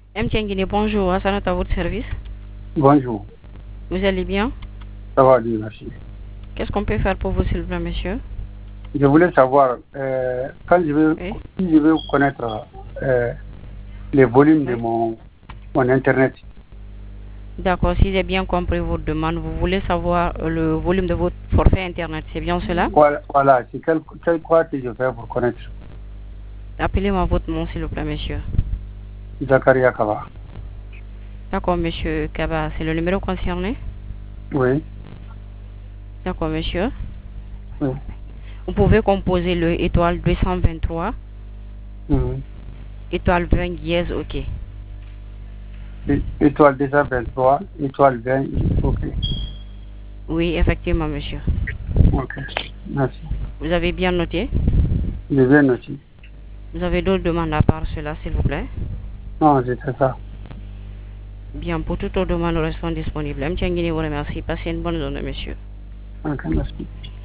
M. Tienguine, bonjour, Hassanat à votre service. Bonjour, Vous allez bien? ça va, Dieu merci. Qu'est-ce qu'on peut faire pour vous, s'il vous plaît, monsieur? Je voulais savoir, quand Oui, si je veux connaître les volumes de oui. mon Internet. D'accord, si j'ai bien compris votre demande, vous voulez savoir le volume de votre forfait Internet, c'est bien cela? Voilà, c'est quel quoi que je fais pour connaître. Appelez-moi votre nom, s'il vous plaît, monsieur. Zakaria Kaba. D'accord, monsieur Kaba, c'est le numéro concerné? Oui, D'accord, monsieur. oui. Vous pouvez composer le étoile 223, Mhm. étoile 20 dièse, ok. Étoile 223, étoile 20, ok. Oui, effectivement, monsieur. Ok, merci. Vous avez bien noté? Je viens aussi. Vous avez d'autres demandes à part cela, s'il vous plaît? Non, c'est ça. Bien, pour toute autre demande, nous restons disponibles. M. Tienguine vous remercie. Passez une bonne journée, monsieur. Ok, merci.